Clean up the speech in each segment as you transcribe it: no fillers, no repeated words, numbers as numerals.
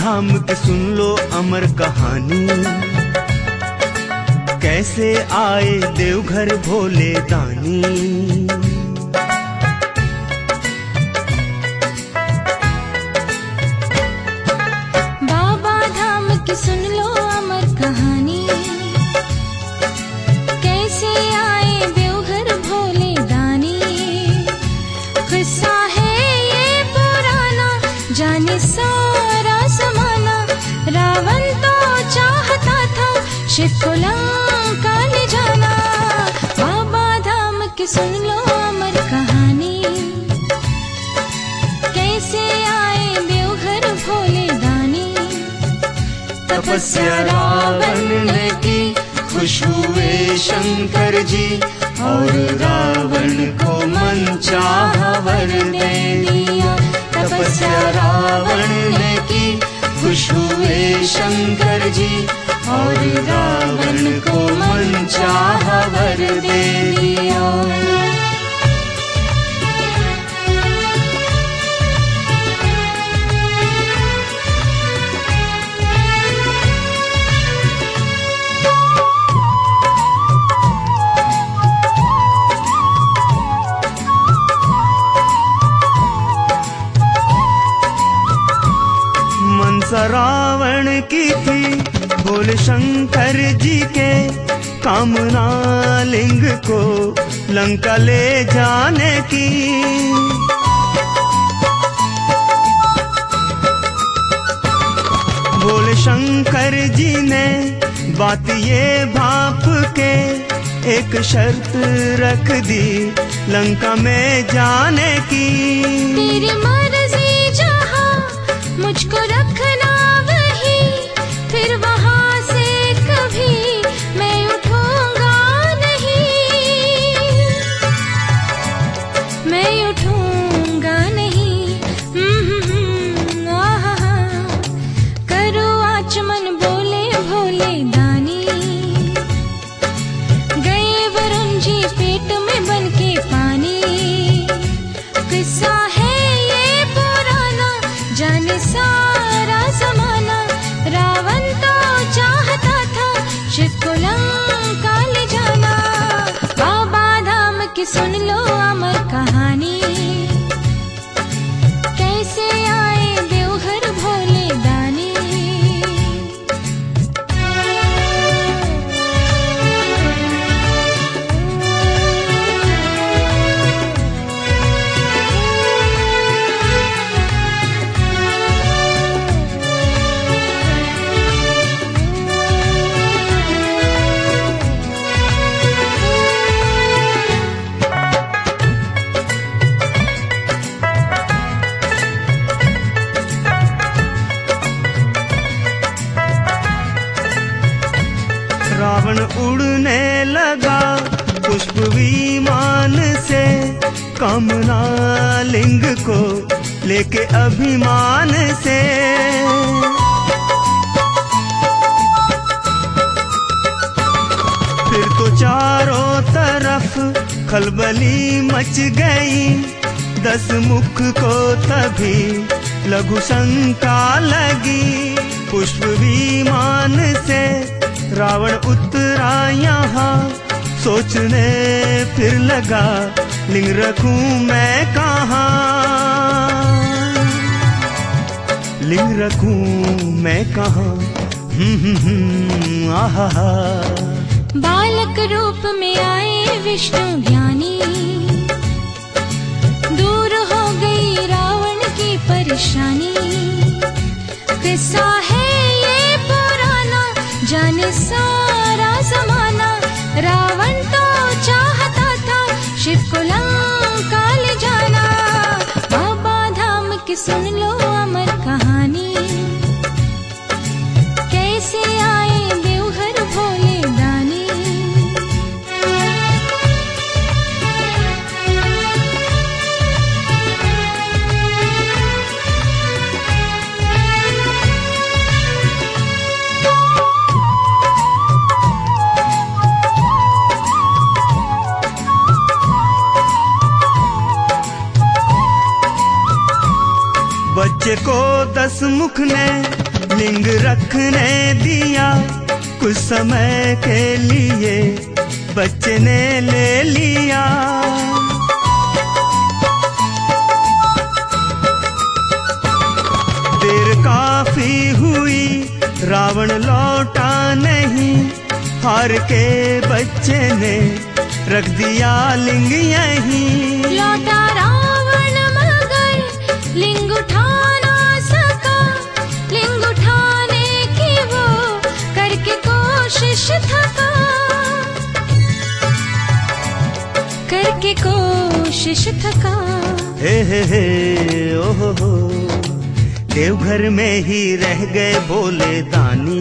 धाम की सुन लो अमर कहानी, कैसे आए देवघर भोले दानी। बाबा धाम की सुन लो अमर कहानी, कैसे आए देवघर भोले दानी। किस्सा है ये पुराना, जाने सारा जमाना। रावण तो चाहता था शिव को लंका ले जाना। बाबा धाम की सुन लो अमर कहानी, कैसे आए देवघर भोले दानी। तपस्या रावण ने की, खुश हुए शंकर जी, और रावण को मनचाहा वर दे दिया। तपस्या रावण ने की, खुश हुए शंकर जी, और रावण को मनचाहा वर दे दिया। मनसा रावण की थी भोले शंकर जी के, कामना लिंग को लंका ले जाने की। भोले शंकर जी ने बात ये भाप के, एक शर्त रख दी लंका में जाने की। तेरी मर्जी जहाँ मुझको रखना वही, फिर वहाँ से कभी मैं उठूंगा नहीं, मैं उठूंगा नहीं। करो आचमन बोले भोले दानी, गए वरुण जी पेट में बन के पानी। किस्सा है ये पुराना, जाने सारा जमाना। रावण तो चाहता था शिव को लंका ले जाना। बाबा धाम की सुन लो अमर कहानी, कैसे आए देवघर भोले दानी। रावण उड़ने लगा पुष्प विमान से, कामना लिंग को लेके अभिमान से। फिर तो चारों तरफ खलबली मच गई, 10 मुख को तभी लघु शंका लगी। पुष्प विमान से रावण उतरा यहाँ, सोचने फिर लगा लिंग रखूं मैं कहाँ, लिंग रखूं मैं कहाँ। आहा। बालक रूप में आए विष्णु ज्ञानी, दूर हो गई रावण की परेशानी। किस्सा है ये पुराना, जाने सारा जमाना। रावण तो चाहता था शिव को लंका ले जाना। बाबा धाम की सुन लो अमर कहानी, कैसे आए देवघर भोले दानी। बच्चे को 10 मुख ने लिंग रखने दिया कुछ समय के लिए, बच्चे ने ले लिया। देर काफी हुई, रावण लौटा नहीं, हार के बच्चे ने रख दिया लिंग यहीं। लौटा रावण मगर लिंग उठा ना सका, लिंग उठाने की वो करके कोशिश थका, करके कोशिश थका। हे ओहो हो, देवघर में ही रह गए भोले दानी,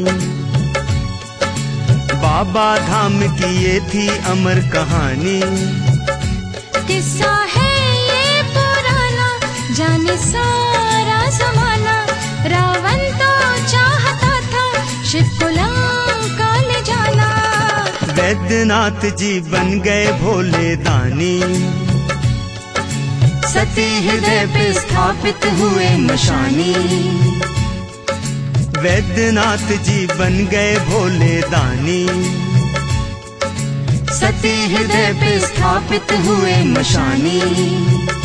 बाबा धाम की ये थी अमर कहानी। किस्सा है ये पुराना, जाने सारा जमाना, रावण तो चाहता था शिव को लंका ले जाना। वैद्यनाथ जी बन गए भोले दानी, सती हृदय पे स्थापित हुए मशानी। वैद्यनाथ जी बन गए भोले दानी, सती हृदय पे स्थापित हुए मशानी।